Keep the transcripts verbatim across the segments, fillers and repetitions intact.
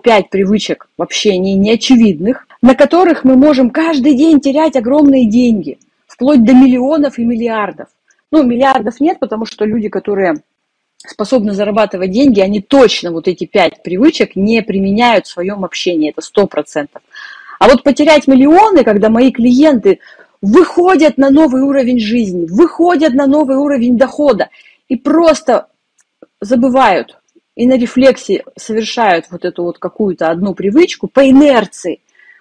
пять привычек в общении неочевидных, на которых мы можем каждый день терять огромные деньги, вплоть до миллионов и миллиардов. Ну, миллиардов нет, потому что люди, которые способны зарабатывать деньги, они точно вот эти пять привычек не применяют в своем общении, это сто процентов. А вот потерять миллионы, когда мои клиенты выходят на новый уровень жизни, выходят на новый уровень дохода и просто забывают и на рефлексе совершают вот эту вот какую-то одну привычку по инерции.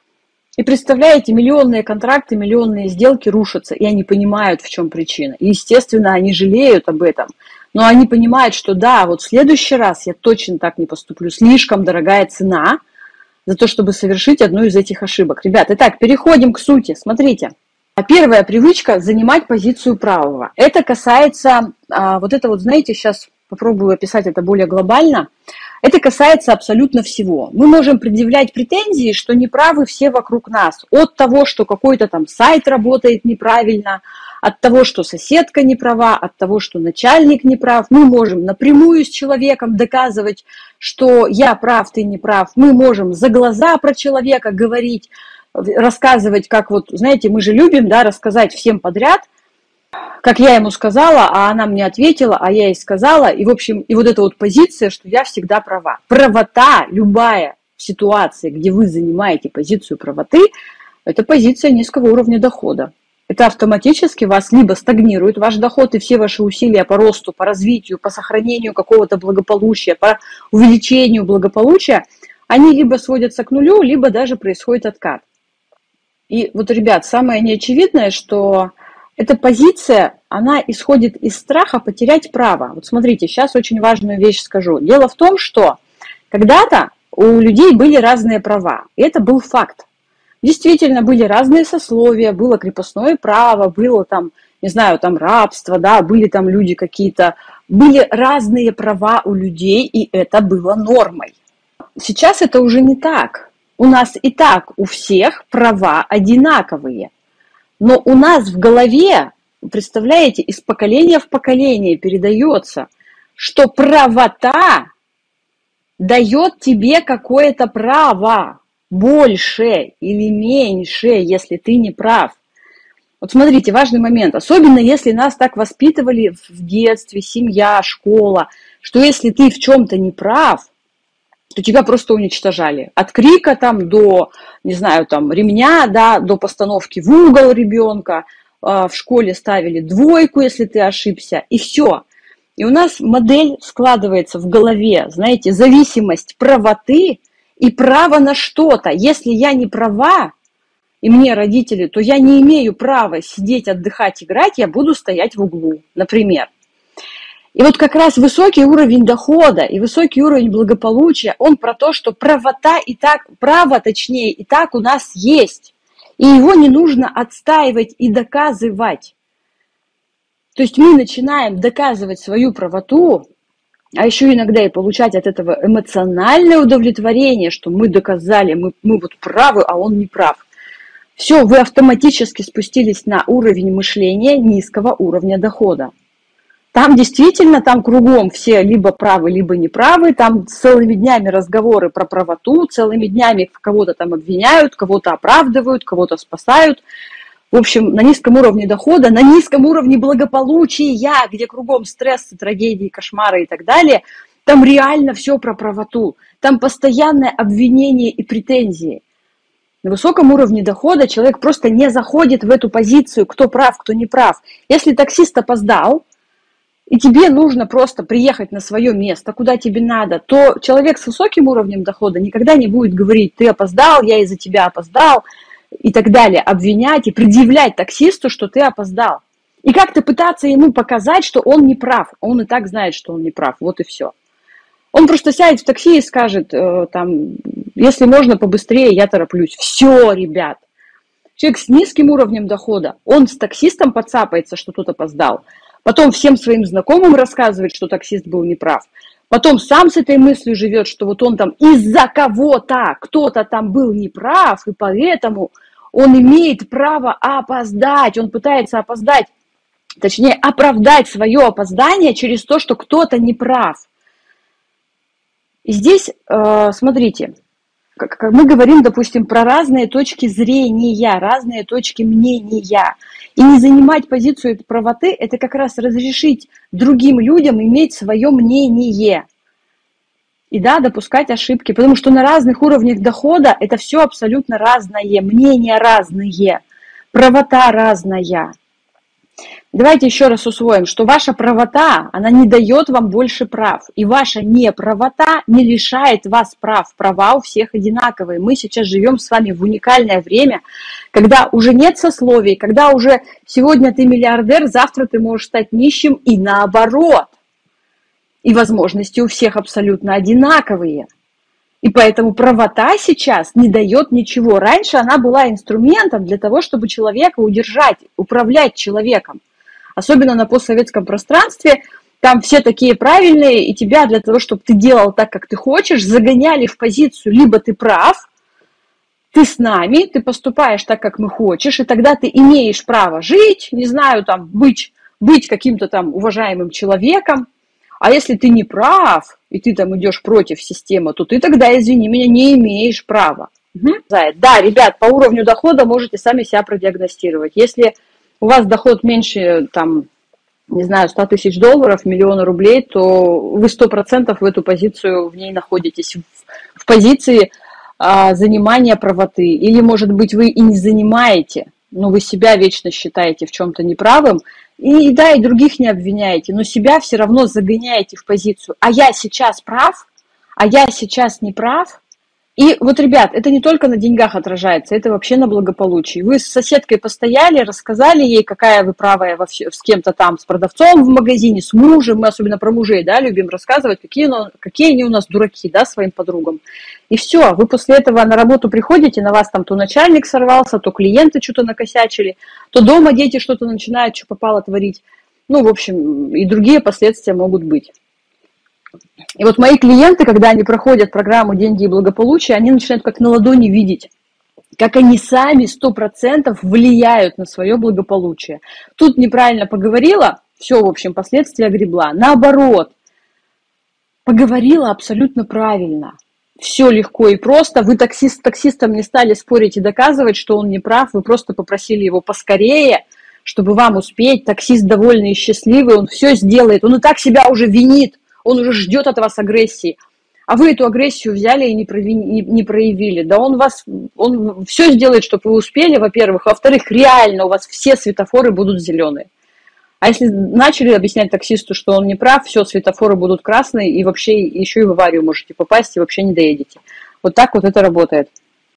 И представляете, миллионные контракты, миллионные сделки рушатся, и они понимают, в чем причина. И, естественно, они жалеют об этом. Но они понимают, что да, вот в следующий раз я точно так не поступлю. Слишком дорогая цена за то, чтобы совершить одну из этих ошибок. Ребят, итак, переходим к сути. Смотрите. Первая привычка – занимать позицию правого. Это касается, а, вот это вот, знаете, сейчас попробую описать это более глобально. Это касается абсолютно всего. Мы можем предъявлять претензии, что неправы все вокруг нас. От того, что какой-то там сайт работает неправильно, от того, что соседка не права, от того, что начальник не прав. Мы можем напрямую с человеком доказывать, что я прав, ты не прав. Мы можем за глаза про человека говорить, рассказывать, как вот, знаете, мы же любим, да, рассказать всем подряд, как я ему сказала, а она мне ответила, а я ей сказала. И, в общем, и вот эта вот позиция, что я всегда права. Правота, любая ситуация, где вы занимаете позицию правоты, это позиция низкого уровня дохода. Это автоматически вас либо стагнирует ваш доход и все ваши усилия по росту, по развитию, по сохранению какого-то благополучия, по увеличению благополучия, они либо сводятся к нулю, либо даже происходит откат. И вот, ребят, самое неочевидное, что эта позиция, она исходит из страха потерять право. Вот смотрите, сейчас очень важную вещь скажу. Дело в том, что когда-то у людей были разные права, и это был факт. Действительно, были разные сословия, было крепостное право, было там, не знаю, там рабство, да, были там люди какие-то, были разные права у людей, и это было нормой. Сейчас это уже не так. У нас и так у всех права одинаковые. Но у нас в голове, представляете, из поколения в поколение передается, что правота дает тебе какое-то право больше или меньше, если ты не прав. Вот смотрите, важный момент, особенно если нас так воспитывали в детстве, семья, школа, что если ты в чем-то не прав, то тебя просто уничтожали. От крика там до, не знаю, там ремня, да, до постановки в угол ребенка, в школе ставили двойку, если ты ошибся, и все. И у нас модель складывается в голове, знаете, зависимость правоты и право на что-то. Если я не права, и мне родители, то я не имею права сидеть, отдыхать, играть, я буду стоять в углу, например. И вот как раз высокий уровень дохода и высокий уровень благополучия, он про то, что правота и так, право точнее, и так у нас есть. И его не нужно отстаивать и доказывать. То есть мы начинаем доказывать свою правоту, а еще иногда и получать от этого эмоциональное удовлетворение, что мы доказали, мы, мы вот правы, а он не прав. Все, вы автоматически спустились на уровень мышления низкого уровня дохода. Там действительно, там кругом все либо правы, либо неправы, там целыми днями разговоры про правоту, целыми днями кого-то там обвиняют, кого-то оправдывают, кого-то спасают. В общем, на низком уровне дохода, на низком уровне благополучия, где кругом стрессы, трагедии, кошмары и так далее, там реально все про правоту, там постоянное обвинение и претензии. На высоком уровне дохода человек просто не заходит в эту позицию, кто прав, кто не прав. Если таксист опоздал, и тебе нужно просто приехать на свое место, куда тебе надо, то человек с высоким уровнем дохода никогда не будет говорить, ты опоздал, я из-за тебя опоздал, и так далее, обвинять и предъявлять таксисту, что ты опоздал. И как-то пытаться ему показать, что он не прав. Он и так знает, что он не прав, вот и все. Он просто сядет в такси и скажет, э, там, если можно побыстрее, я тороплюсь. Все, ребят. Человек с низким уровнем дохода, он с таксистом подцапается, что тот опоздал. Потом всем своим знакомым рассказывает, что таксист был неправ. Потом сам с этой мыслью живет, что вот он там из-за кого-то, кто-то там был неправ, и поэтому он имеет право опоздать. Он пытается опоздать, точнее, оправдать свое опоздание через то, что кто-то неправ. И здесь, смотрите, как, как мы говорим, допустим, про разные точки зрения, разные точки мнения. И не занимать позицию правоты – это как раз разрешить другим людям иметь свое мнение. И да, допускать ошибки, потому что на разных уровнях дохода это все абсолютно разное, мнения разные, правота разная. Давайте еще раз усвоим, что ваша правота, она не дает вам больше прав, и ваша неправота не лишает вас прав. Права у всех одинаковые. Мы сейчас живем с вами в уникальное время, когда уже нет сословий, когда уже сегодня ты миллиардер, завтра ты можешь стать нищим и наоборот. И возможности у всех абсолютно одинаковые. И поэтому правота сейчас не дает ничего. Раньше она была инструментом для того, чтобы человека удержать, управлять человеком. Особенно на постсоветском пространстве, там все такие правильные, и тебя для того, чтобы ты делал так, как ты хочешь, загоняли в позицию, либо ты прав, ты с нами, ты поступаешь так, как мы хочешь, и тогда ты имеешь право жить, не знаю, там, быть, быть каким-то там уважаемым человеком. А если ты не прав, и ты там идешь против системы, то ты тогда, извини меня, не имеешь права. Угу. Да, ребят, по уровню дохода можете сами себя продиагностировать. Если у вас доход меньше, там, не знаю, сто тысяч долларов, миллиона рублей, то вы сто процентов в эту позицию в ней находитесь, в, в позиции а, занимания правоты. Или, может быть, вы и не занимаете, но вы себя вечно считаете в чем-то неправым, и да, и других не обвиняете, но себя все равно загоняете в позицию. А я сейчас прав, а я сейчас не прав. И вот, ребят, это не только на деньгах отражается, это вообще на благополучии. Вы с соседкой постояли, рассказали ей, какая вы правая вообще, с кем-то там, с продавцом в магазине, с мужем. Мы особенно про мужей, да, любим рассказывать, какие, какие они у нас дураки, да, своим подругам. И все, вы после этого на работу приходите, на вас там то начальник сорвался, то клиенты что-то накосячили, то дома дети что-то начинают, что попало творить. Ну, в общем, и другие последствия могут быть. И вот мои клиенты, когда они проходят программу «Деньги и благополучие», они начинают как на ладони видеть, как они сами сто процентов влияют на свое благополучие. Тут неправильно поговорила, все, в общем, последствия гребла. Наоборот, поговорила абсолютно правильно. Все легко и просто. Вы таксист, с таксистом не стали спорить и доказывать, что он не прав. Вы просто попросили его поскорее, чтобы вам успеть. Таксист довольный и счастливый, он все сделает. Он и так себя уже винит. Он уже ждет от вас агрессии, а вы эту агрессию взяли и не, прояви, не, не проявили. Да он вас, он все сделает, чтобы вы успели, во-первых. Во-вторых, реально у вас все светофоры будут зеленые. А если начали объяснять таксисту, что он не прав, все, светофоры будут красные, и вообще еще и в аварию можете попасть, и вообще не доедете. Вот так вот это работает.